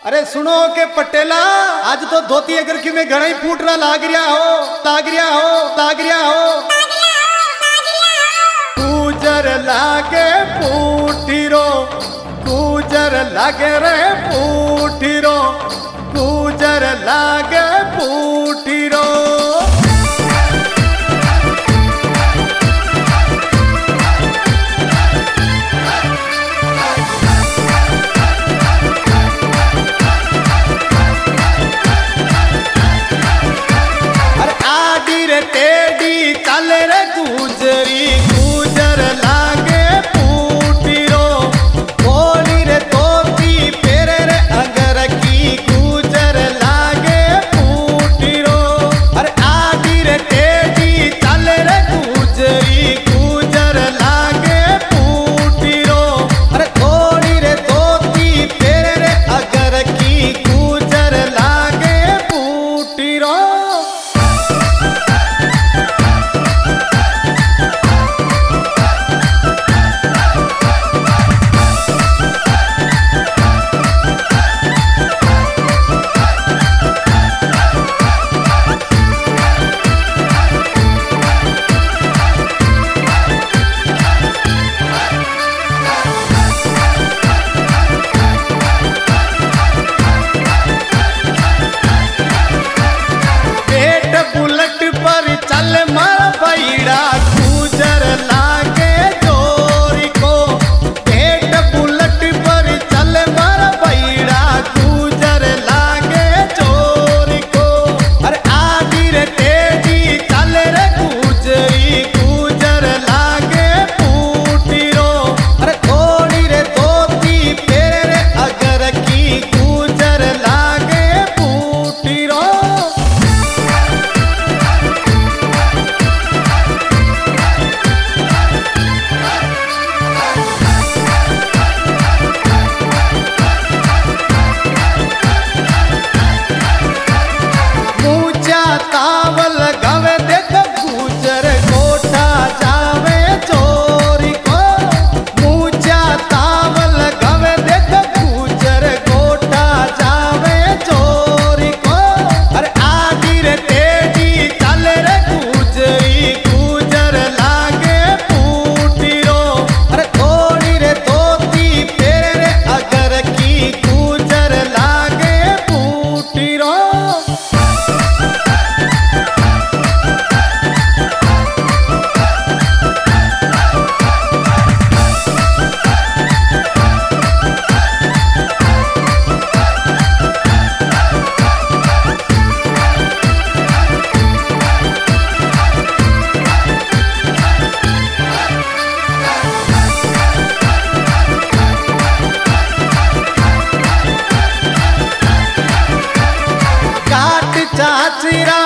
अरे सुनो के पटेला, आज तो धोती अगर कि में घड़ा ही फूट रहा लाग रिया हो। गुजर लागे फूटीरो, गुजर लागे रे फूटीरो, गुजर लागे फूटीरो। टेडी चल रे गुजरी, गुजर लागे फूटीरो। बोली रे तोती पेरे रे अगर की, गुजर लागे फूटीरो। अरे आदि रे टेडी चल रे गुजरी, गुजर लागे फूटीरो। अरे थोड़ी रे तोती पेरे रे अगर की, गुजर लागे फूटीरो। बुलेट पर चल मारा बैड़ा, गुजर लागे जोरी को। पेट बुलेट पर चल मारा बैड़ा, गुजर लागे जोरी को। अरे आदि रे टेडी चल रे गुजरी, गुजर लागे फूटीरो। अरे थोड़ी रे तोती पेरे रे अगर की, गुजर लागे फूटीरो। तावल गावे देख गुजर कोठा जावे चोरी को। मुझा तावल गावे देख गुजर कोठा जावे चोरी को। अरे आदि रे टेडी चल रे गुजरी, गुजर लागे फूटीरो। अरे थोड़ी रे तोती पेरे रे अगर की, गुजर लागे फूटीरो। चाचीरा